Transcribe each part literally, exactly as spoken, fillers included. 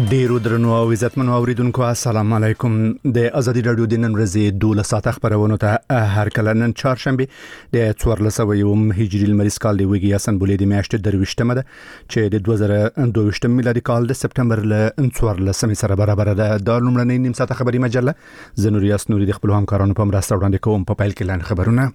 ډیرو درنو او عزتمنو اوریدونکو السلام علیکم. د ازادي رادیو د نن ورځې دوله ساعت خبرونه ته هر کله نن چهارشنبه د څوارلس سوه هجری لمریز کال دی ویګي اسن بولې د میاشتې درويشتمه ده چې د دوه زره دوه میلادي کال د سپتمبر ل څوارلس سره برابر ده. د لومړنۍ نیم ساعت خبري مجله زنوریاس نوري د خپل همکارانو په مرسته وړاندې کوم. په پایل کې لاندې خبرونه.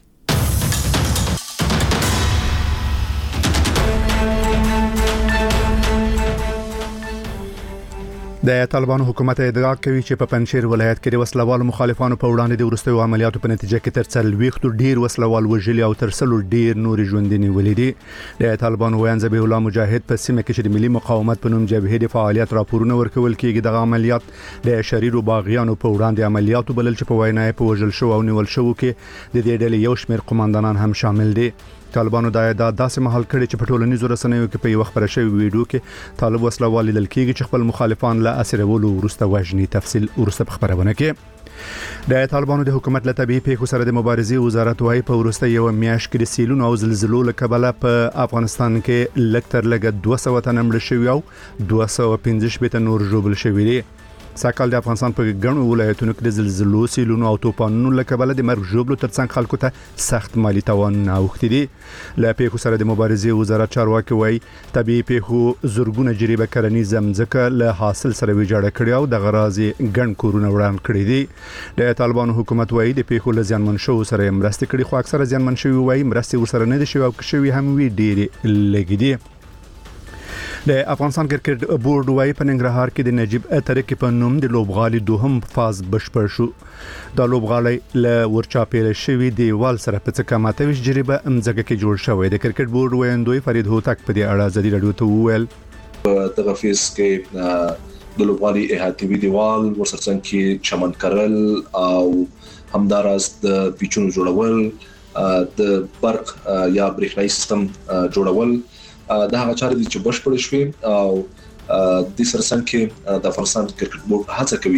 د طالبانو حکومت ادعا کوي چې په پنځیر ولایت کې د وسلوالو مخالفانو په وړاندې د ورستیو عملیاتو په نتیجه کې تر څل ویختو ډیر وسلوال وژلي او تر څلو ډیر نور ژوندني ولیدي. د طالبانو ویان ذبیح الله مجاهد په سیمه کې د ملي مقاومت په نوم جبهه د فعالیت راپورونه ورکول کېږي. د عملیات د شریر او باغیانو په وړاندې عملیاتو بلل چې په وینا په وژل شو او نیول شو کې د دې ډلې یو شمېر قوماندانان هم شامل دي. طالبانو دا ادعا داسې محل کړي چې په ټولنیزو رسنیو کې په یو خبره شوی ویډیو کې طالب وسلوال لیدل کېږي چې خپل مخالفان له اسیرولو ورسته وژني. تفصیل ورسته په خبرونه کې. د طالبانو د حکومت له طبيعي پیښو سره د مبارزې وزارت وايي په ورسته یو میاشت کې د سیلونو او زلزلو له کبله په افغانستان کې لکتر لګ دوه سوه تنه مړ شوي او دوه سوه پنځه شپږ نور ژوبل شوي دي. ساکال د افغانستان په ګڼو ولایتونو کې د زلزلو، سیلونو او طوفانونو له کبله د مرګ ژوبلو ترڅنګ خلکو ته سخت مالی تاوان اوښتي دي. له پیښو سره د مبارزې وزارت چارواکي وايي طبيعي پیښو زورګونه جریبه کرنیزه ځمکه له حاصل سره ویجاړه کړي او د غرازي ګڼ کورونه وران کړي دي. د طالبانو حکومت وايي د پیښو له ځانمن شو سره مرستې کړي، خو اکثره ځانمن شوی وايي مرستې ورسره نه دي شوی او شوی هم وی ډېری لګي دي. د افغانستان کرکټ بورډ وايي په ننګرهار کې د نجیب اترک په نوم د لوبغالي دوهم فاز بشپړ شو. د لوبغالي له ورچاپېل شوی دیوال سره په څه کماتوي جریبه امزګه کې جوړ شوی. د کرکټ بورډ ویندوی فرید هوتک په دې اړه ازادي رادیو ته وویل دغه فیس کې د لوبغالي احاطوي دیوال ورسره کې چمن کرل او همداراز د پیچونو جوړول، د برق یا برېښنايي سیستم جوړول دا هغه چارې دي چې بشپړ شوي او د سرسنګ کې د افغانستان کرکټ بورډ هڅه کوي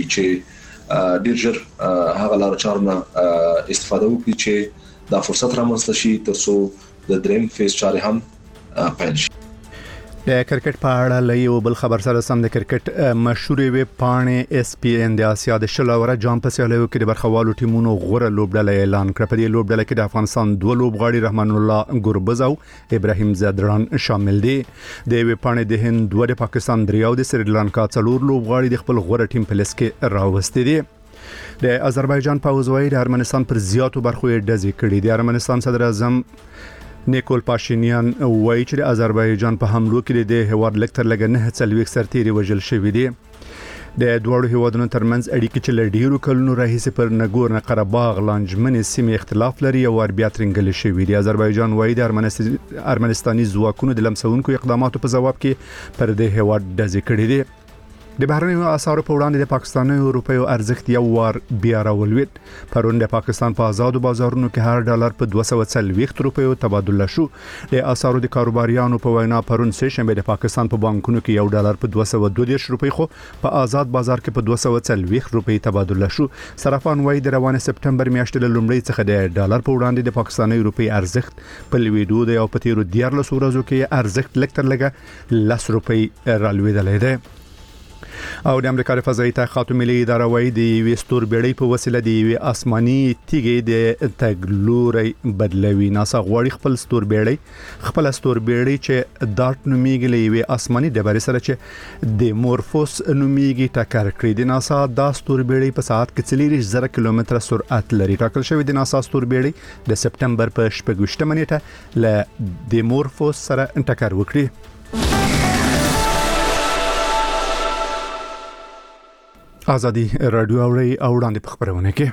چې ډیر ژر هغه لار چارونه استفاده وکړي چې دا فرصت رامنځته شي ترڅو د دریم فیز چارې هم پیل شي. د کرکټ په اړه لایو بل خبر سره سم د کرکټ مشهورې ویب پاڼې اس پی ان د اسیا د شلوره جام په سیالیو کې د برخوالو ټیمونو غوره لوبډله اعلان کړ. په دې لوبډله کې د افغانستان دوه لوبغاړي رحمان الله ګربز او ابراهیم زدران شامل دي. د ویب پاڼې د هند دوه، د پاکستان درې او د سریلانکا څلور لوبغاړي د خپل غوره ټیم په لیست کې راوستي دي. د آذربایجان پوځوي د ارمنستان پر زیاتو برخو یې ډزې کړې. د ارمنستان صدر اعظم نیکول پاشینیان وایي چې د آذربایجان په حملو کې د هیواد لکتر لګ نه څلويخ سرتيري وژل شوی دي. د دوړو هیوادونو ترمنځ اړیکې چې لډیرو کلونو راهیسې پر نګورنه قرهباغ لانجمنې سیمې اختلاف لري او بیا ترنګل شوی دي. آذربایجان وایي د ارمنستاني ځواکونو د لمسونکو اقداماتو په ځواب کې پر د هیواد ډزې کړې دي. د بهرنیو اسعارو په وړاندې د پاکستاني روپیو ارزښت یو وار بیا راولوید. پرون د پاکستان په آزادو بازارونو کې هر ډالر په دوه سوه څلويخ روپیو تبادله شو. د اسعارو د کاروباریانو په وینا پرون سه شنبه د پاکستان په بانکونو کې یو ډالر په دوه سوه دوه دېرش روپۍ خو په آزاد بازار کې په دوه سوه څلويخ روپۍ تبادله شو. صرافان وایي د روانه سپتمبر میاشتې له لومړۍ څخه د ډالر په وړاندې د پاکستاني روپۍ ارزښت په لویدو دی او په تیرو دیارلس ورځو کې ارزښت لکتر لګه لس روپۍ رالوېدلې ده. او د امریکا د فضایي تحقیقاتو ملي اداره وايي د یوې ستوربېړۍ په وسیله د یوې آسماني تیږې د تګلوري بدلوي. ناسا غواړي خپل ستوربېړۍ خپل ستوربېړۍ چې دارت نومیږي له یوې آسماني ډبرې سره چې د مورفوس نومیږي ټکر کړي. د ناسا دا ستوربېړۍ په ساعت کې څلور زره کیلومتره سرعت لري. ټاکل شوی د ناسا ستوربېړۍ د سپتمبر په شپږ نیټه له د مورفوس سره ټکر وکړي. ازادي رادیو اوري او وړاندې په خبرونه کې.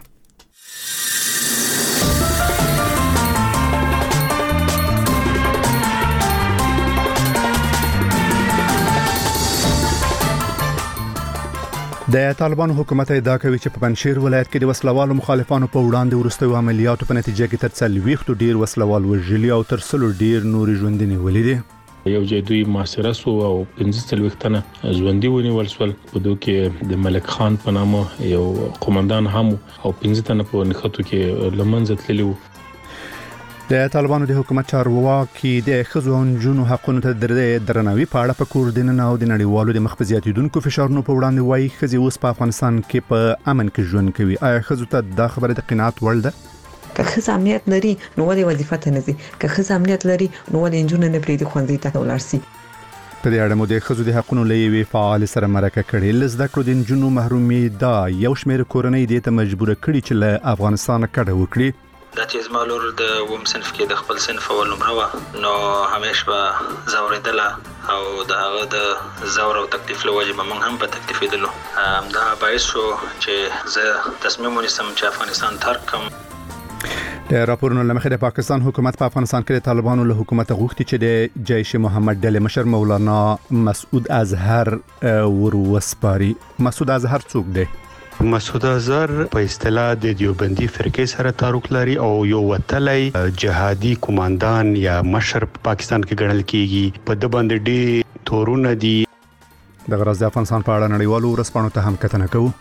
د طالبانو حکومت ادعا کوي چې په پنځیر ولایت کې د وسلوالو مخالفانو په وړاندې ورستیو عملیاتو په نتیجه کې تر څلويخ ډیر وسلوال وژلي او تر څلو ډیر نور ژوندني ولیدي. یو جدوی محاصره سو او پنځه څلويخ تنه ژوندۍ ونیول شول. په دوی کې د ملک خان په نامه یو قومندان هم او پنځه تنه په نښتو کې لمنځه تللی وو. د طالبانو د حکومت چارواکي د ښځو او نجونو حقونو ته د درناوي په اړه په کور دننه او د نړیوالو د مخبزیاتیدونکو فشارونو په وړاندې وایي ښځې اوس په افغانستان کې په امن کې ژوند کوي. آیا ښځو ته دا خبره د قناعت وړ ده؟ که ښځه امنیت لري نو ولې وظیفه ته نه ځي؟ که ښځه امنیت لري نو ولې نجونې نه پرېږدي ښوونځي ته ولاړ شي؟ په دې اړه مو د ښځو د حقونو له یوې فعال سره مرکه کړې. له زده کړو د نجونو محرومي دا یو شمېر کورنۍ دې ته مجبوره کړي چې له افغانستانه کډه وکړي. دا چې زما لور د وم صنف کې د خپل صنف اول نمره وه نو همیش به زورېدله او د هغه د زور او تکلیف له وجې به موږ هم په تکلیفېدلو. همدا باعث شو چې زه تصمیم ونیسم چې افغانستان ترک کړم. د راپورونو له مخې د پاکستان حکومت په افغانستان کې د طالبانو له حکومت غوښتي چې د جیش محمد ډلې مشر مولانا مسعود اظهر وروسپاري. مسعود اظهر څوک دی؟ مسعود اظهر په اصطلاح د دیوبندي فرقې سره تعلق لري او یو وتلی جهادي کمانډان یا مشر په پاکستان کې ګڼل کیږي. په د باندې ډېر تورونه دي. د غرض د افغانستان په اړه نړیوالو ورځپاڼو ته هم کتنه کوو.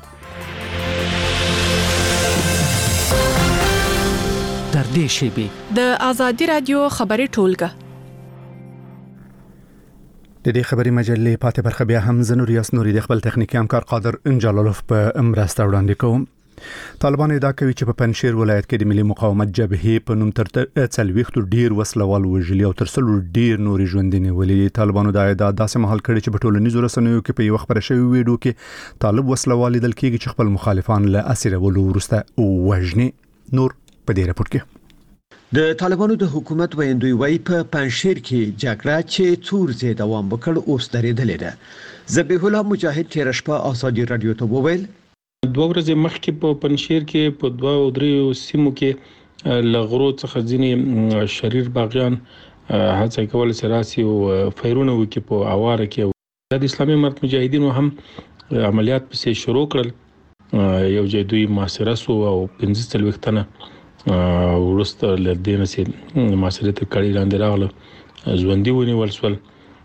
در دې شیبې د آزادي رادیو خبري ټولګه د دې خبري مجلې پاتې برخه بیا هم زنور یاس نوري د خپل تخنیکی همکار قادر انجلالوف په امرسته وړاندې کوم. طالبان ادعا کوي چې په پنځشیر ولایت کې د ملي مقاومت جبهې په نوم تر څلويختو ډیر وسلوال وژلي او تر څلو ډیر نوري ژوندې ولې. طالبانو دا ادعا داسې مهال کړي چې په ټولنیزو رسنیو کې په یو خبره شوی ویډیو کې طالب وسلوال لیدل کېږي چې خپل مخالفان له اسیرولو وروسته وژني. نور په دې راپور کې د طالبانو د حکومت ویندوی وای په پنځشیر کې جګړه چې څور زی دوام وکړ اوس درېدلې ده. ذبیح الله مجاهد تیر شپه آزادي رادیو ته وویل دوه ورځې مخکې په پنځشیر کې په دوه او درې سیمو کې لغړو څخه ځینې شریر باغیان هڅه کول سراسي او فیرونه وکي په اواره کې د اسلامي امارت مجاهدینو هم عملیات پسې شروع کړل. یو ځای دوی محاصره سو او پنځه څلوېښت ورسته لدینه سي محاصره ته کړي لاندې راغله ژوندۍ ونیول شول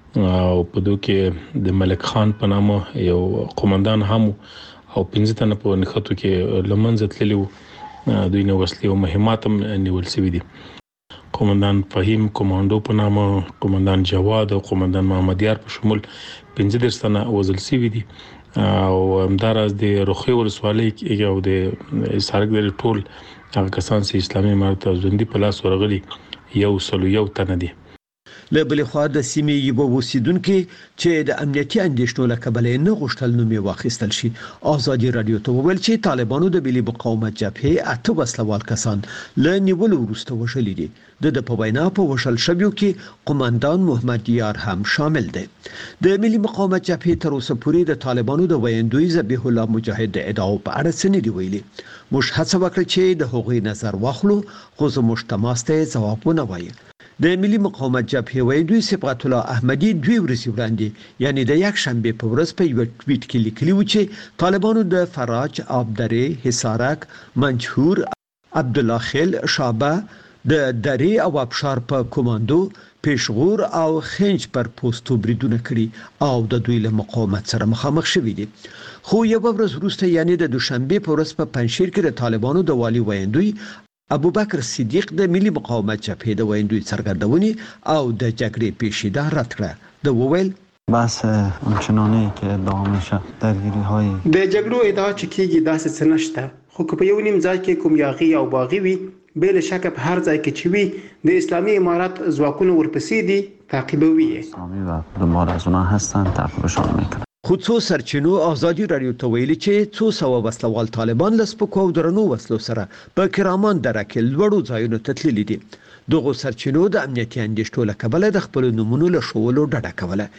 او په دوی کې د ملک خان په نامه یو قومندان هم او پنځه تنه په نخښتو کې لمنځه تللی وو. دوی نو وسلې او مهمات هم نیول شوي دي. قومندان فهیم کمانډو په نامه، قومندان جواد او قومندان محمد یار په شمول پنځه دېرش تنه وژل شوي دي او همداراز د روخي ولسوالۍ کې او د سارک د ټول هغه کسان چې اسلامي امارت ژوندۍ په لاس ورغلي یو سلو یو تنه دي. له بل خوا د سیمې یو اوسیدونکو چې د امنیتي اندېښنو له کبله نه غوښتل نومي واخیستل شي. آزادي رادیو ته وویل چې طالبانو د ملي مقاومت جبهې اته وسلوال کسان له نیولو وروسته وشلي دي. د په وینا په وشل شویو کې قومندان محمد یار هم شامل دی. د ملي مقاومت جبهې تر اوسه پورې د طالبانو د ویندوی ذبیح الله مجاهد د ادعاو په اړه څه نه دی ویلي. موږ هڅه وکړه چې د هغوی نظر واخلو خو زموږ تماسته ځواب ونه وایي. د ملي مقاومت جبهې ویندوی صفات الله احمدی دوی ورسې وړاندې یعنی د یک شنبه په ورځ په یو ټویټ کې لیکلی و چې طالبانو د فراج، آبدره، حصارک، منجهور، عبدالله خیل، شابه د درې او ابشار په کمانډو، پېشغور او خنج پر پوسټو بریدونه کړي او د دوی له مقاومت سره مخامخ شوي دي. خو یو ورځ وروسته یعنی د دوشنبه په ورځ په پنځشیر کې د طالبانو د والی ویندوی ابوبکر صدیق د ملي مقاومت جبهې د ویندوی څرګندونې او د جګړې پیشیده رد کړه. د وویل بس اونچنانه که ادامه میشه درگیری های د جګړو ادعا چې کیږي داسې څه نشته، خو که په یو نیم ځای کې کوم یاغي او باغی وي بل شک په هر ځای کې چې وي د اسلامي امارت ځواکونو ورپسې دي تعقیبوي اسلامي و دنبال از اونها هستن تعقیبشان میکنن. خو څو سرچینو آزادي رادیو ته ویلي چې څو سوه وسلوال طالبان له سپکو او درنو وسلو سره په کرمان دره کې لوړو ځایونو ته تللي دي. دغه سرچینو د امنیتي اندېښنو له کبله د خپل نمونو له ښوولو ډډه کوله.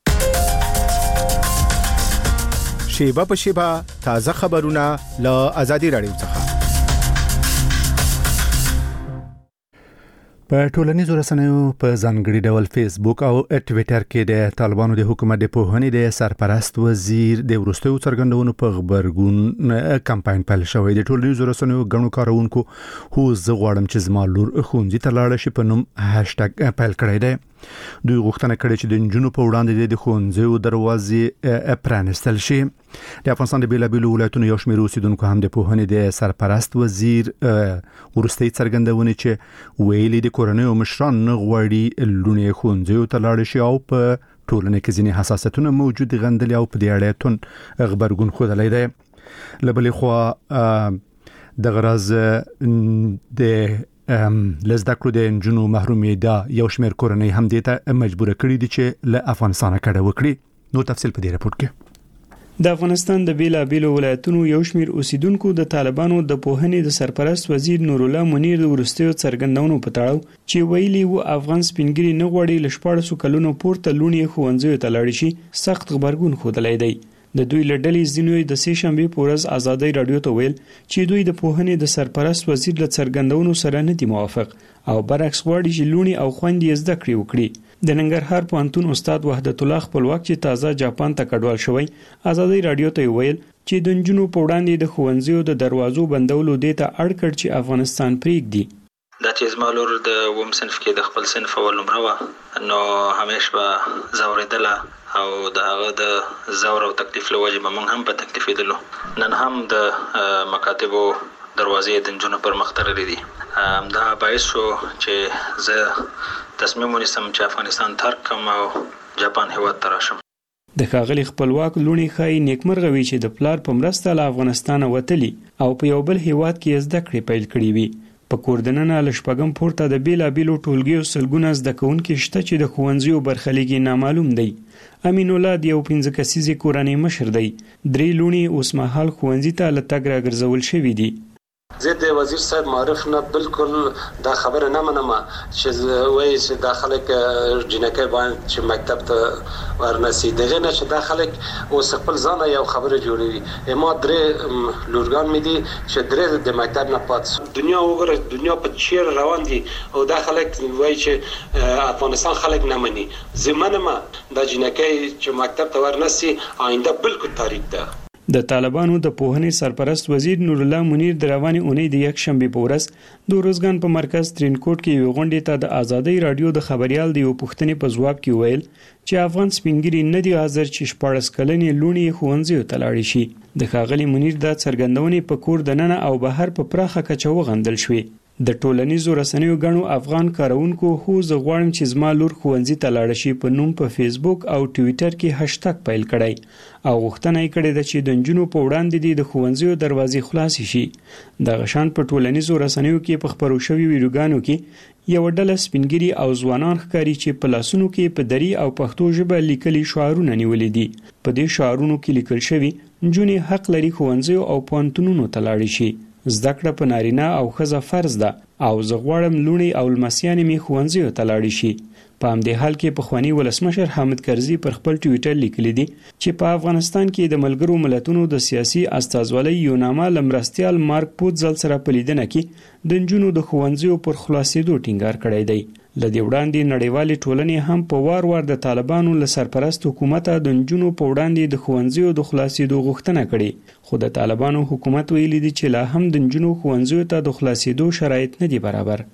شیبه په شیبه تازه خبرونه له آزادي رادیو څخه. په ټولنیزو رسنیو په ځانګړي ډول فیسبوک او ټویټر کې د طالبانو د حکومت د پوهنې د سرپرست وزیر د وروستیو څرګندونو په خبرګون کمپاین پیل شوی. د ټولنیزو رسنیو غنو کارونکو هو زه غواړم چې زما لور ښوونځي ته لاړه شي په نوم هاشټګ پیل کړی دی. دوی غوښتنه کړې چې د نجونو په وړاندې د ښوونځیو دروازې پرانستل شي. د افغانستان د بیلابیلو ولایتونو یو شمېر اوسیدونکو هم د پوهنې د سرپرست وزیر ورستۍ څرګندونې چې ویلي د کورنۍ مشران نه غواړي لونې ښوونځیو ته لاړ شي او په ټولنه کې ځینې حساسیتونه موجود غندلي او په دې اړه تون خبرګون خوده دی. لبلې خو د غرض د لزده کړو د انجونو محرومي دا یو شمېر کورنۍ هم دې ته مجبور کړي دي چې له افغانستانه کډه وکړي. نو تفصیل په دې راپور کې. د افغانستان د بیلابیلو ولایتونو یو شمېر اوسیدونکو د طالبانو د پوهنې د سرپرست وزیر نور الله منیر د ورستیو څرګندونو په تړاو چې ویلي و افغان سپینګری نه غوړي لشپاړسو کلونو پورته لونې ښوونځیو ته لاړ شي سخت خبرګون خوده دی. د دوی لړډلې ځینوي د سې شنبه پورز آزادۍ رادیو ته ویل چې دوی د پوهنې د سرپرست وزیر له څرګندونو سره نه دي موافق او برعکس غواړي چې لونی او خوندې زده کړې وکړي. د ننګرهار پوهنتون استاد وحدت الله خپلواک چې تازه جاپان ته کډوال شوی آزادۍ رادیو ته ویل چې د نجونو په وړاندې د ښوونځیو د دروازو بندولو دې ته اړ کړ چې افغانستان پرېږدي. دا چې زما لور د وم صنف کې د خپل صنف اول نمره وه نو همیش به زوریدله او د هغه د زور او تکلیف له وجې به موږ هم په تکلیفېدلو. نن هم د مکاتبو دروازې د نجونو پر مخ تړلې دي. همدا باعث شو چې زه تصمیم ونیسم چې افغانستان ترک کړم او جاپان هېواد ته راشم. د ښاغلي خپلواک لونې ښایي نیکمرغه وي چې د پلار په مرسته له افغانستانه وتلي او په یو بل هېواد کې زده کړې پیل کړې وي. په کوردننه له شپږم پورته د بیلابیلو ټولګیو سلګونه زده کوونکي شته چې د ښوونځیو برخلیک نامعلوم دی. امین الله د یو پنځه کسیزې کورنۍ مشر دی. درې لونې اوس مهال ښوونځي ته له تګ راګرځول شوي دي. زه د وزیر صاحب معرف نه بالکل دا خبره نه منم چې وایي چې دا خلک جنکه باندې چې مکتب ته ورنسي دغه نه چې دا خلک اوس خپل ځان یو خبره جوړوي. ما درې لورګان مې دي چې درې د مکتب نه پات دنیا وګوره دنیا په چیر روان دي او دا خلک وایي چې افغانستان خلک نه مني. زمونه ما دا جنکه چې مکتب ته ورنسي آینده بالکل تاریک ده. د طالبانو د پوهنې سرپرست وزیر نور الله منیر د روانې اونۍ د یک شنبه په ورځ د روزګان په مرکز ترینکوټ کې یو غونډې ته د آزادۍ رادیو د خبريال د یو پوښتنې په ځواب کې ویل چې افغان سپینګری نه دی حاضر چې شپاړس کلنې لونې ښوونځیو ته لاړ شي. د ښاغلي منیر د څرګندونې په کور دننه او بهر په پراخه کچه وغندل شوې. د ټولنیزو رسنیو غنو افغان کارونکو هو زه غواړم چې زما لور ښوونځي ته لاړ شي په نوم په فیسبوک او ټوئیټر کې هاشټګ پیل کړی او غوښتنه یې کړې ده چې د نجونو په وړاندې د ښوونځیو دروازې خلاصې شي. د غشان په ټولنیزو رسنیو کې په خبرو شوي ویډیوګانو کې یو ډله سپینګری او ځوانان ښکاري چې په لاسونو کې په دری او پښتو ژبه لیکلي شعارونه نیولې دي. په دې شعارونو کې لیکل شوي نجونې حق لري ښوونځیو او پوهنتونونو ته لاړ شي. زده کړه په نارینه او ښځه فرض ده او زه غواړم لونې او لمسیانې مې ښوونځیو ته لاړې شي. په همدې حال کې پخوانی ولسمشر حامد کرزي پر خپل ټوئیټر لیکلی دی چې په افغانستان کې د ملګرو ملتونو د سیاسي استازولۍ یو نامه لمرستیال مارک پوتزل سره په لیدنه کې د نجونو د ښوونځیو پر خلاصېدو ټینګار کړی دی. له دې وړاندې نړیوالې ټولنې هم په وار وار د طالبانو له سرپرست حکومت د نجونو په وړاندې د ښوونځیو د خلاصېدو غوښتنه کړې، خو د طالبانو حکومت ویلي دی چې لا هم د نجونو ښوونځیو ته د خلاصېدو شرایط نه دي برابر.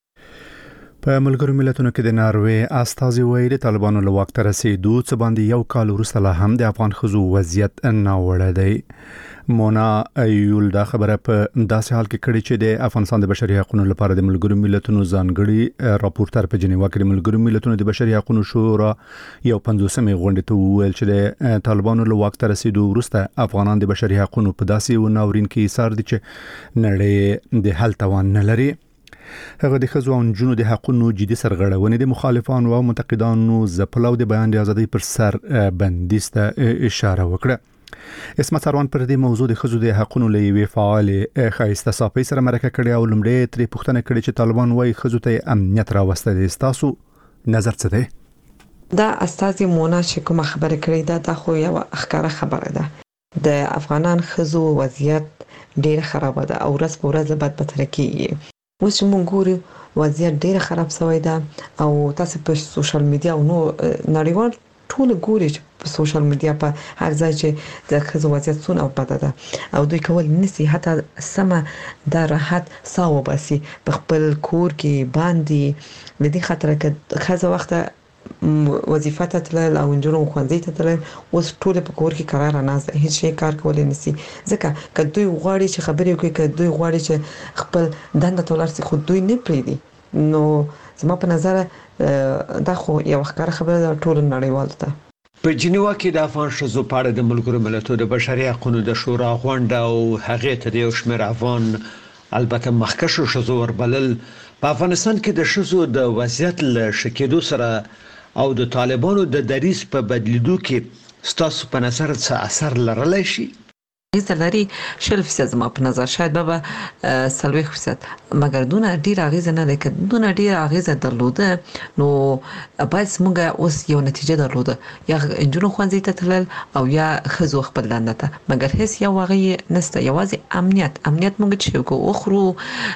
په ملګرو ملتونو کې د ناروې استازي ویلي طالبانو له واک ته رسیدو څه باندې یو کال وروسته لا هم د افغان ښځو وضعیت ناوړه دی. مونا ایول دا خبره په داسې حال کې کړې چې د افغانستان د بشري حقوقو لپاره د ملګرو ملتونو ځانګړي راپورټر په جنیوا کې د ملګرو ملتونو د بشري حقوقو شورا یو پنځوسمې غونډې ته وویل چې د طالبانو له واک ته رسیدو وروسته افغانان د بشري حقوقو په داسې و ناورین کې ایثار دي چې نړۍ د حل توان نه لري. هغه د ښځو او نجونو د حقوقو جدي سرغړونې د مخالفانو او منتقدانو ځپل او د بیان د ازادۍ پر سر بندیز ته اشاره وکړه. اسمت سروان پر دې موضوع د ښځو د حقوقو لوي فعال خایسته صافي سره مرکه کړې او لمړی ترې پوښتنه کړې چې طالبان وايي ښځو ته امنیت راوسته دي، تاسو نظر څه دی؟ دا استازي مونا چې کوم خبره کړې ده دا خو یو ښکاره خبره ده. د افغانان ښځو وضعیت ډیر خراب ده او ورځ په ورځ بد بدتر کیږي. اوس موږ ګورو وضعیت ډیر خراب شوی ده او تاسو په سوشل میډیا او نو نړیوال ټول ګوري چې په سوشل میډیا په هر ځای چې د ښځو وضعیت څونه بد ده او دوی کول نسی حتی سمه د راحت ساو باسي په خپل کور کې باندې د دې خاطر کې ښځه وخت وظیفه ته تلل او انجونو خوندې ته تلل اوس ټول په کور کې قرار نه ده هیڅ شي کار کولای نشي ځکه کله دوی غواړي چې خبرې وکړي کله دوی غواړي چې خپل دنده تولر سي خو دوی نه پریدي نو زما په نظر دا خو یو ښکاره خبره ده ټول نړیوال ته په جنیوا کې د افغان شذو په اړه د ملګرو ملتونو د بشري حقوقو د شورا غونډه او هغه ته د یو شمېر افغان البته مخکښو شذو وربلل په افغانستان کې د شذو د وضعیت له شکېدو سره او د طالبانو د دریس په بدلیدو کې ستاسو په نظر څه اثر لرلی شي؟ اغیزه لري شل فیصد زما په نظر شاید به سلوي فیصد مګر دونه ډیر اغیزه نه ده که دونه ډیر اغیزه درلوده نو باید موږ اوس یو نتیجه درلوده یا انجونو خوانځي ته تلل او یا خزو خپل دنده ته مګر هیڅ یو واغی نسته یوازې امنیت امنیت موږ چې کو اخرو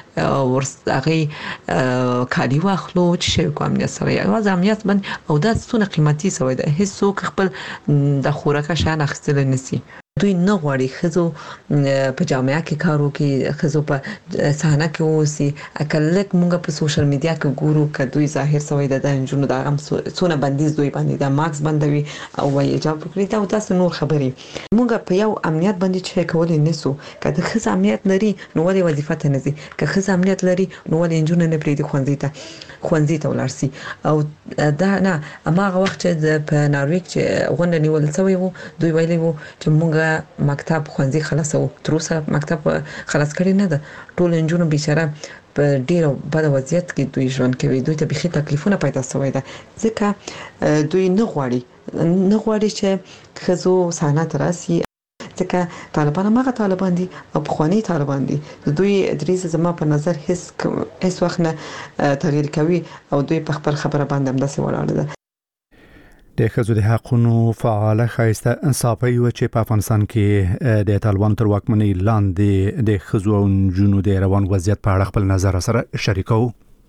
ورسره کالي واخلو چې کو امنیت سره یوازې امنیت باندې او دا څونه قیمتي سوی ده هیڅ څوک خپل د خوراک شان اخیستل نسی دوی نه غواړي خزو په جامعه کې کار وکړي خزو په صحنه کې اوسي اکلک مونږ په سوشل میډیا کې ګورو ک دوی ظاهر سوی د انجونو د غم سونه بندیز دوی باندې د ماکس بندوي او وایي اجازه وکړي دا تاسو نور خبري مونږ په یو امنیت باندې چې کولای نسو کله خز امنیت لري نو ولې وظیفه ته نزي که خز امنیت لري نو ولې انجونو نه پریدي خوندې ته خوندې ته ولرسي او دا نه اماغه وخت چې په نارویک چې غونډه نیول شوی وو دوی ویلي وو چې مونږ مکتب خوندې خلاصو تر اوسه مکتب خلاص کړی نه ده ټول انجونو بیچاره په ډیرو بد وضعیت کې دوی ژوند کوي دوی ته بخي تکلیفونه پیدا شوی ده ځکه دوی نه غواړي نه غواړي چې خزو صحنه تراسي ځکه طالبان هغه طالبان دي او بخوانی طالبان دي دوی ادریس زما په نظر هیڅ هیڅ وخت نه تغییر کوي او دوی په خبر خبره باندې هم داسې ولاړ ده د خزو د حقونو فعال خایسته انصافي و چې په افغانستان کې د طالبان تر واکمنۍ لاندې د خزو او جنو د روان وضعیت په اړه خپل نظر سره شریکو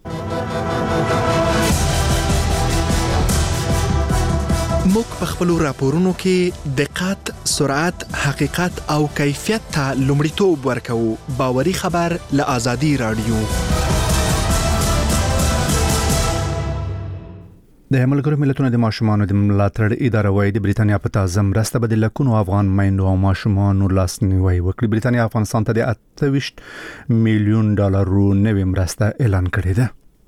موږ په خپل راپورونو کې دقت، سرعت، حقیقت او کیفیت ته لومړیتوب ورکوو. باوري خبر له آزادي رادیو. د ملګرو ملتونو د ماشومانو د ملاتړ اداره وايي د بریټانیا په تازه مرسته به د لکونو افغان میندو او ماشومانو لاسنیوي وکړي. بریټانیا افغانستان ته د اته ویشت میلیون ډالرو نوې مرسته اعلان کړې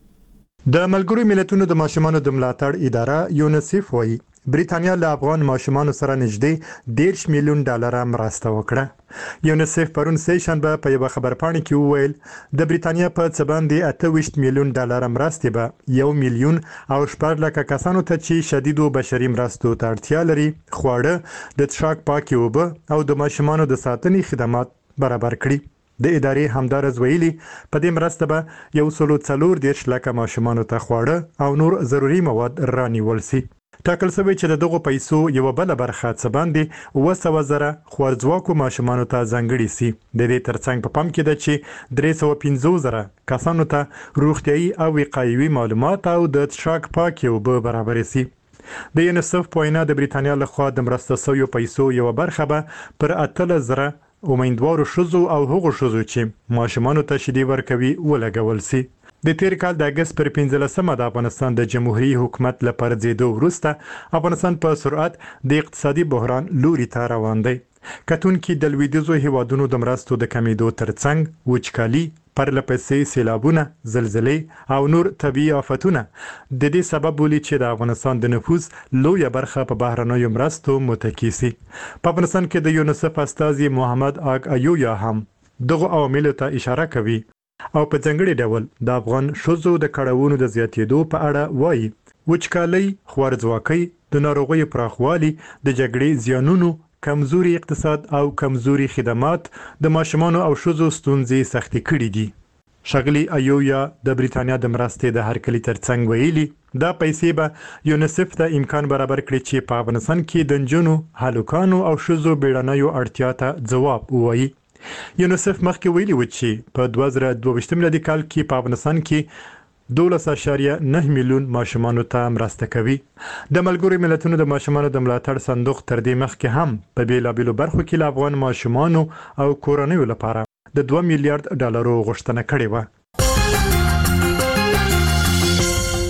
ده. د ملګرو ملتونو د ماشومانو د ملاتړ اداره یونیسف وايي بریټانیا له افغان ماشومانو سره نږدې ډیرش میلیون ډالر مرسته وکړه. یونیسف پرون سه شنبه په یو خبرپاڼه کې وویل د بریټانیا په څه باندې اته ویشت میلیون ډالر مرسته به یو میلیون او شپږ لک کسانو ته چې شدید بشري مرستو ته اړتیا لري خواړه د څښاک پاکي اوبه او د ماشومانو د ساتنې خدمات برابر کړي. د ادارې همدارز ویلي په دې مرسته به یو سلو څلور دیرش لک ماشومانو ته خواړه او نور ضروري مواد رانیول شي. ټاکل شوی چې دغه پیسو یو بل برخه څه باندې وسو زره خورځواکو ماشومانو ته ځانګړي سي. د دې ترڅنګ په پام کې ده چې درې سوه پنځوس زره کسانو ته روغتيایي او وقایوي معلومات او د څښاک پاکي اوبه برابر سي. د یونیسف په وینا د بریټانیا لخوا د مرسته شویو پیسو یو برخه به پر اتل زره امیدوارو شذو او هغو شذو چې ماشومانو ته شیدې ورکوي ولګول سي. د تیر کال د اگست پر پنځلسمه د افغانستان د جمهوریت حکومت لپاره زیدو وروسته افغانستان په سرعت د اقتصادي بحران لوري ته روان دی. کتون کې د لویدیځو هیوادونو د مرستو د کمیدو ترڅنګ وچکالي، پرلپسې سیلابونه، زلزلې او نور طبیعي آفتونه د دې سبب بولی چې د افغانستان د نفوس لویه برخه په بهرنیو مرستو متکی سي. په افغانستان کې د یونیسف استازي محمد اګ ایویا هم دغه عوامل ته اشاره کوي او په ځنګړي ډول د افغان شذو د کړهونو د زیاتېدو په اړه وایي وچکالي، خوارځواکۍ، د ناروغیو پراخوالي، د جګړې زیانونو، کمزوري اقتصاد او کمزوري خدمات د ماشومانو او شذو ستونزې سختې کړې دي. ښاغلي ایویا د بریټانیا د مرستې د هرکلي ترڅنګ ویلي دا پیسې به یونیسف ته امکان برابر کړي چې په افغانستان کې د نجونو، هلکانو او شذو بیړنیو اړتیا ته ځواب ووایي. یونیسف مخکې ویلي و چې په دوه زره دوه ویشت میلادي کال کې په افغانستان کې دولس اعشاریه نه میلیون ماشومانو ته مرسته کوي. د ملګرو ملتونو د ماشومانو د ملاتړ صندوق تر دې مخکې هم په بیلابیلو برخو کې له افغان ماشومانو او کورنیو لپاره د دوه میلیارډ ډالرو غوښتنه کړې وه.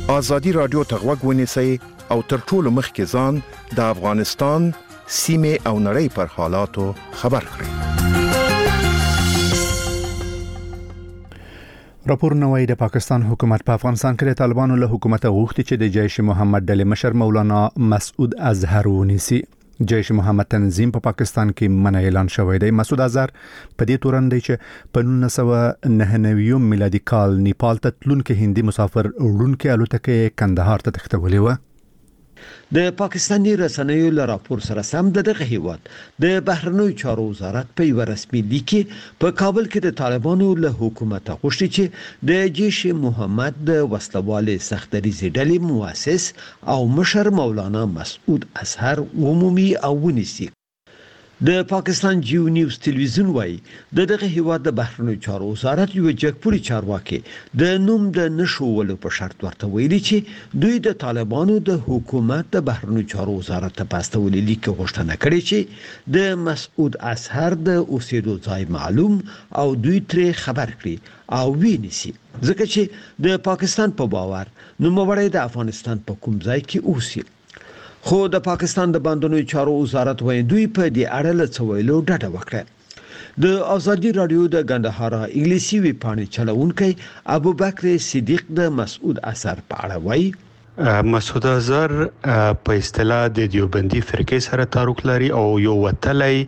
ازادي رادیو ته غوږ ونیسئ او تر ټولو مخکې ځان د افغانستان سیمه او نړۍ پر حالاتو خبر کړئ. راپور نوای د پاکستان حکومت په افغانستان کې د طالبانو له حکومت غوښتي چې د جیش محمد ډلې مشر مولانا مسعود اظهر ونیسي. جیش محمد تنظیم په پا پاکستان کې منع اعلان شوی دی. مسعود اظهر په دې تورن دی چې په نولس سوه نهه نوي میلادي کال نیپال ته تلونکي هندي مسافر وړونکي الوتکه کندهار ته تښتولې و. د پاکستاني رسنیو له راپور سره سم د دغه هیواد د بهرنیو چارو وزارت په یو رسمي لیک په کابل کې د طالبانو له حکومت غوښتي چې د جیش محمد د وسلوالې سختدریزې ډلې مؤسس او مشر مولانا مسعود اظهر عمومي او ونیسي. د پاکستان جیو نیوز ټلویزیون وایي د دغه هیواد د بهرنیو چارو وزارت یو جګپوري چارواکي د نوم د نشوولو په شرط ورته ویلي چې دوی د طالبانو د حکومت د بهرنیو چارو وزارت ته پاستولې لیک غوښتنه کړې چې د مسعود اظهر د اوسېدو ځای معلوم او دوی ترې خبر کړي او ویني ځکه چې د پاکستان په باور نوموړی د افغانستان په کوم ځای کې اوسي. خو د پاکستان د باندونو چارو وزارت وایي دوی په دې اړه له څه ویلو ډډه وکړه. د ازادي رادیو د ګندهارا انګلیسي وی پاڼې چلوونکی ابو بکر صدیق د مسعود اظهر په اړه وایي مسعود اظهر په اصطلاح د دیوبندي فرقې سره تعلق لري او یو وتلی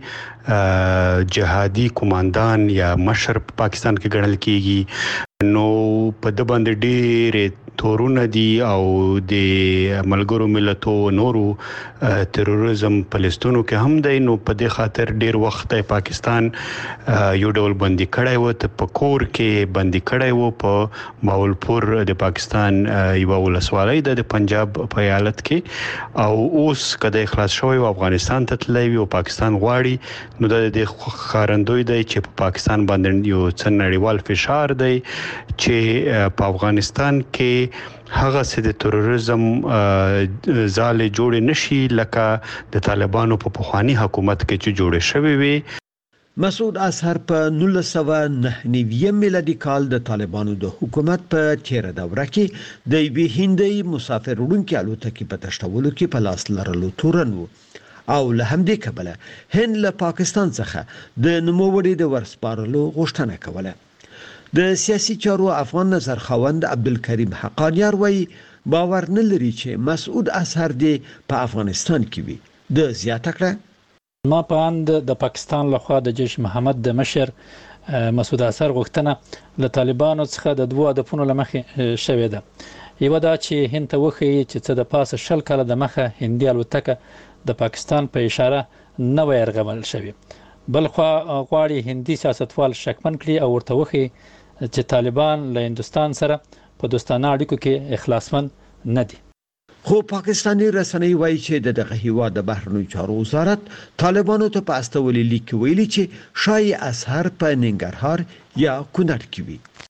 جهادي کمانډان یا مشر په پاکستان کې ګڼل کیږي. نو په د باندې ډېر تورونه دي او د ملګرو ملتو نورو تروریزم فلسطینو کې هم دی. نو په دې خاطر ډیر وخت پاکستان یو ډول بندي کړی و ته په کور کې بندي کړی و په باولپور د پاکستان یو ولسوالۍ د پنجاب په ایالت کې او اوس کله خلاص شوی او افغانستان ته تللی او پاکستان غواړي. نو د خارندوی دی چې په پاکستان باندې یو څن نړیوال فشار دی چې په افغانستان کې هغه څه د تروریزم ځاله جوړ نشي لکه د طالبانو په پخوانی حکومت کې چې جوړ شوی وي. مسعود اظهر په نولس سوه نهه نوي میلادي کال د طالبانو د حکومت په تیره دوره کې د یوې هندي مسافر وړونکي الوتکې په تښتولو کې په لاس لرلو تورن و او له همدې کبله هند له پاکستان څخه د نوموړي د ورسپارلو غوښتنه کوله. د سیاسي چارو افغان نظر خوند عبدالکریم حقانیار وایي باور نه لري چې مسعود اظهر دی په افغانستان کې وي. د زیاته کړه ما په اند د پاکستان لخوا د جیش محمد د مشر مسعود اظهر غوښتنه له طالبانو څخه د دوه هدفونو لمخې شوې ده. یو دا چې هند ته وښیي چې څه د پاسه شل کاله د مخه هندي الوتکه د پاکستان په اشاره نه وای ارغمل شوی. بل خو غواړي هندي سیاستوال شکمن کړي او ورته وښيي چې طالبان له هندستان سره په دوستانه اړیکو کې اخلاصمند نه دي. خو پاکستاني رسنۍ وایي چې دغه هیواد د بهرنیو چارو وزارت طالبانو ته په استولې لیک ویلي چې شای اظهر په ننګرهار یا کونړ کې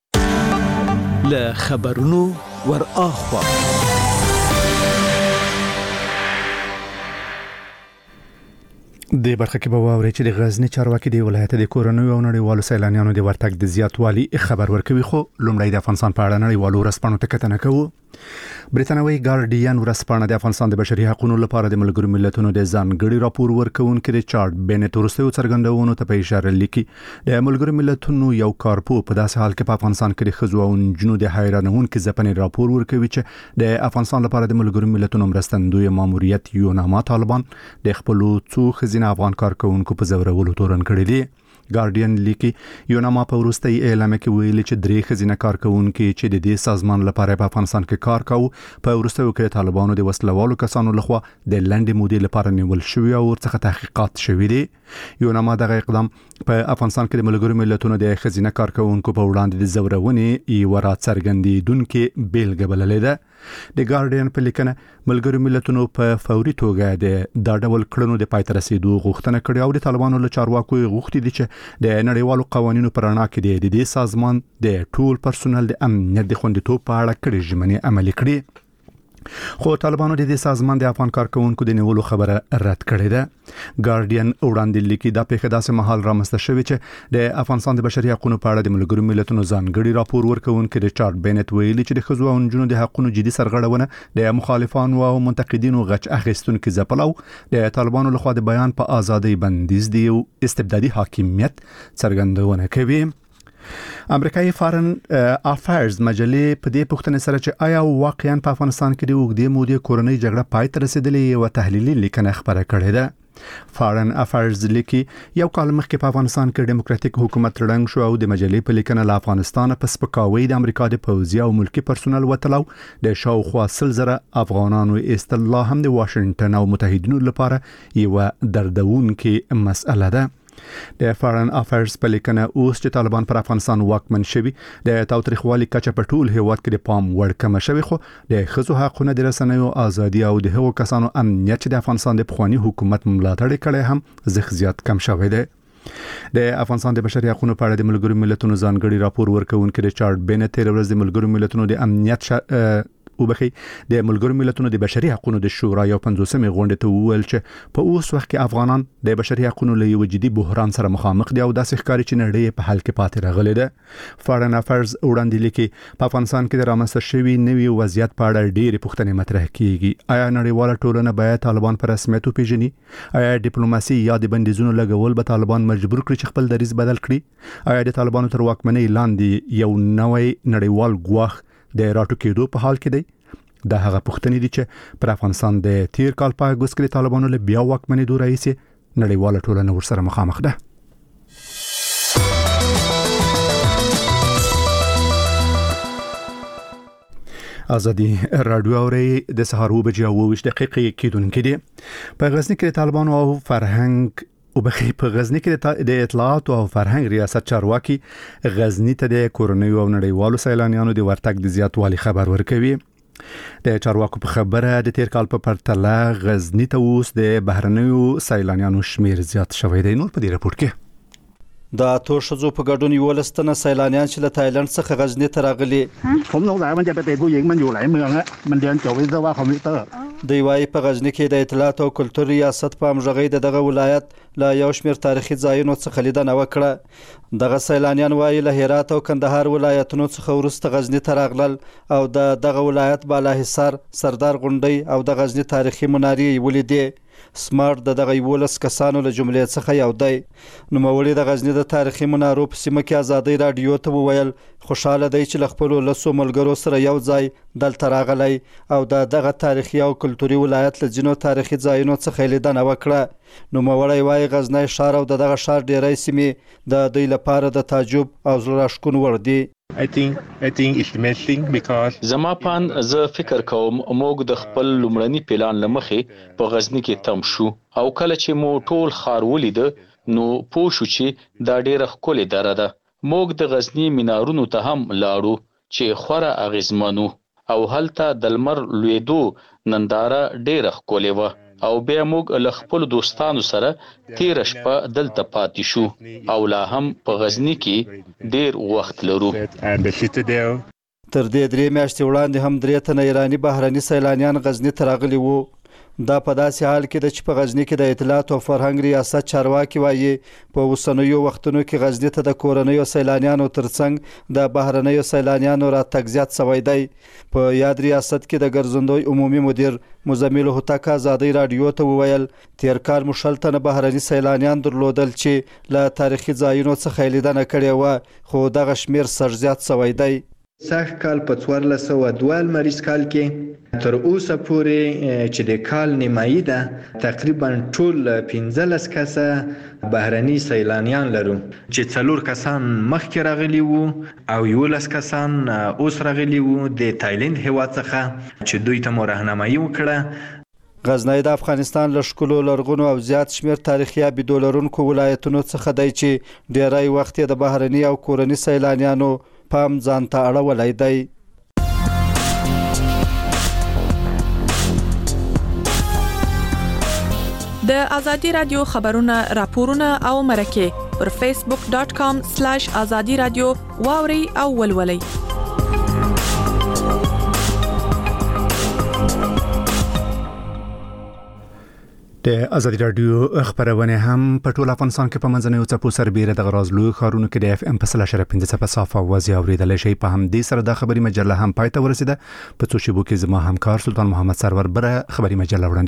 وي. له خبرونو ور اخوا د برخه کې به واوري چې د غزنی چارواکي د ولایت د کورونو او نړیوالو سیلانیانو د ورتګ د زیاتوالي خبر ورکوي. خو لومړی د افغانستان په اړه نړیوالو رسپانو ته کتنه کوو. بریتانوي ګارډین ورسپانه د افغانستان د بشري حقوقو لپاره د ملګرو ملتونو د ځانګړي راپور ورکونکو ریچارډ بینټ ورسته څرګندونو ته په اشاره لیکي د ملګرو ملتونو یو کارپو په داسې حال کې په افغانستان کې د خزو او جنو د حیرانونکو ځپنې راپور ورکوي چې د افغانستان لپاره د ملګرو ملتونو مرستندوی ماموریت یوناما طالبان د خپل څو خزینه افغان کارکونکو په زورولو تورن کړی دي. ګارډین لیکي یوناما په وروستي اعلان کې ویلي چې درې خزینه کارکونکو چې د دې سازمان لپاره په افغانستان کې کار کوي په وروستي کې طالبانو د وسلوالو کسانو لخوا د لنډې مودې لپاره نیول شوی او ورڅخه تحقیقات شوی دي. یوناما دغه اقدام په افغانستان کې د ملګرو ملتونو د خزینه کارکونکو په وړاندې د زورونې یو راڅرګندېدونکو بیلګه بللې ده. د ګارډین په لیکنه ملګرو ملتونو په فوري توګه د دا ډول کړنو د پای ته رسیدو غوښتنه کړې او د طالبانو له چارواکو غوښتي دي چې د نړیوالو قوانینو پر اړه کې د دې سازمان د ټول پرسونل د امنیت د خوندیتوب په اړه کړي ژمنې عملي کړي. خو طالبانو د دې سازمان د افغان کارکونکو د نیولو خبره رد کړې ده. ګارډین وړاندې لیکي دا پیښه داسې مهال رامنځته شوې چې د افغانستان د بشري حقوقو په اړه د ملګرو ملتونو ځانګړي راپور ورکوونکي ریچارډ بینټ ویلي چې د ښځو او نجونو د حقوقو جدي سرغړونه د مخالفانو او منتقدینو غچ اخیستونکو ځپل او د طالبانو لخوا د بیان په ازادۍ بندیز دی او استبدادي حاکمیت څرګندونه کوي. امریکایي فارن افیرز مجلې په دې پوښتنه سره چې آیا واقعا په افغانستان کې د اوږدې مودې کورنۍ جګړه پای ته رسیدلې او تحلیلي لیکنه خبره کړې ده. فارن افیرز لیکي یو کال مخکې په افغانستان کې دیموکراتیک حکومت رنګ شو او د مجلې په لیکنه له افغانستان په سپکاوي د امریکا د پوځي او ملکی پرسونل وتلو د شاوخوا سل زره افغانانو استل الله هم د واشنگټن او متحدینو لپاره یو دردونکې مسأله ده. د فارن افیرز په لیکنه اوس چې طالبان پر افغانستان واکمن شوي د تاوتریخوالي کچه په ټول هیواد کې د پام وړ کم شوي خو د ښځو حقونه د رسنیو ازادي او د هغو کسانو امنیت چې د افغانستان د پخوانی حکومت ملاتړ کړي هم زخ زیات کم شوی دی. د افغانستان د بشري حقوقو په اړه د ملګرو ملتونو ځانګړي راپور ورکوونکي ریچارډ بینټ تیر ورځ د ملګرو ملتونو د امنیت شا... وبخي د ملګرو ملتونو د بشري حقوقو د شورا یو پنځوسمې غونډه ته وویل چې په اوس وخت کې افغانان د بشري حقوقو له یو جدي بحران سره مخامخ دي او داسې ښکاري چې نړۍ په حل کې پاتې راغلي ده. فارن افیرز وړاندې لیکي په افغانستان کې د رامنځته شوی نوي وضعیت په اړه ډېرې پوښتنې مطرح کیږي. آیا نړیواله ټولنه باید طالبان په رسمیت وپیژني؟ آیا ډیپلوماسي یا د بندیزونو لګول به طالبان مجبور کړي چې خپل دریځ بدل کړي؟ آیا د طالبانو تر واکمنۍ لاندې یو نوی نړیوال ګواښ د راټوکېدو کېدو په حال کې دی؟ دا هغه پوښتنې دي چې پر افغانستان د تیر کال په اګوست کې طالبانو له بیا واکمنېدو راهیسې نړیواله ټولنه ورسره مخامخ ده. ازادي رادیو اوري د سهار و بجې او وشت دقیقې کېدونکې دي. په غزنی کې طالبانو او فرهنګ او بخي په غزنی کې د اطلاعات او فرهنګ ریاست چارواکي غزنی ته د کورونیو او نړیوالو سیلانیانو د ورتګ د زیاتوالي خبر ورکوي. د چارواکو په خبره د تیر کال په پرتله غزنی ته اوس د بهرنیو سیلانیانو شمیر زیات شوی دی. نور په دې راپور کې د اتو شذو په ګډون یو لستنه سیلانیان چې له تایلند څخه غزنی ته راغلي. ผมสงสัยมันจะไปเป็นผู้หญิงมันอยู่หลายเมืองฮะมันเรียนจบวิศวะคอมพิวเตอร์ د یوای په غزنی کې د اطلاعات او کلتور ریاست په امژغې د دغه ولایت لا یو شمیر تاریخي ځایونو څخه لیدنه وکړه. دغه سیلانیان وایي له هرات او کندهار ولایتونو څخه ورسته غزنی ته راغلل او د دغه ولایت بالا حصار سردار غونډۍ او د غزنی تاریخي منارې ولیدې. سمارټ د دغه یولس کسانو له جملې څخه یو دی. نو مولوی د غزنی د تاریخي منارو په سیمه کې ازادي رادیو ته وویل خوشاله دی چې ل خپل لسو ملګرو سره یو ځای دلته راغلی او د دغه تاریخي او کلتوري ولایت له ځینو تاریخي ځایونو څخه لیدنه وکړه. نو مولوی وايي غزنی ښار او دغه ښار ډیری سیمې د دوی لپاره د تعجب او زړه راښکون وړ دي. I think I think it's amazing because زما پان زه فکر کوم موږ د خپل لومړني پلان لمخې په غزنی کې تم شو او کله چې مو ټول خار ولید نو پوه شو چې دا ډیره ښکلې دره ده. موږ د غزنی مینارونو ته هم لاړو چې خوره اغیزمنو او هلته د لمر لویدو ننداره ډیره ښکلې وه او بیا موږ له خپل دوستانو سره تیر شپه دلته پاتې شو او لا هم په غزنی کې ډیر وخت لرو. تر دې درې میاشتې وړاندې هم درې تنه ایرانی بهرني سیلانیان غزنی ته راغلي وو. دا په داسې حال کې د چې په غزنی کې د اطلاعات او فرهنګ ریاست چارواکي وایي په اوسنیو وختونو کې غزنی ته د کورنیو سیلانیانو ترڅنګ د بهرنیو سیلانیانو راتګ زیات شوی دی. په یاد ریاست کې د ګرځندوی عمومي مدیر مزمل هوتک ازادي رادیو ته وویل تیر کال مشلتنه بهرني سیلانیان درلودل چې له تاریخي ځایونو څخه لیدنه کړې و خو دغه شمیر سر زیات شوی دی. سږ کال په څوارلس سوه دوه لمریز کال کې تر اوسه پورې چې د کال نیمایي ده تقریبا ټول پنځلس کسه بهرني سیلانیان لرو چې څلور کسان مخکې راغلي وو او یولس کسان اوس راغلي وو د تایلند هیواد څخه چې دوی ته مو راهنمایي وکړه. غزنی د افغانستان له ښکلو لرغونو او زیات شمیر تاریخي ابیدو لرونکو ولایتونو څخه دی چې ډیری وخت یې د بهرني او کورني سیلانیانو پام ځان ته اړولی دی. د ازادي رادیو خبرونه راپورونه او مرکه پر فیسبوک ډاټ کام سلیش ازادي رادیو واوري او ولولئ. د ازادي رادیو خبرونه هم په ټول افغانستان کې په منځنوي چپو سربېره د غرازلو خارونو کې د اف ام په سل شر پنځه په صافه وازي اوریدل شي. په هم دې سره د خبري مجله هم پای ته ورسیده. په څو شیبو کې زما همکار سلطان محمد سرور بره خبري مجله وړاندې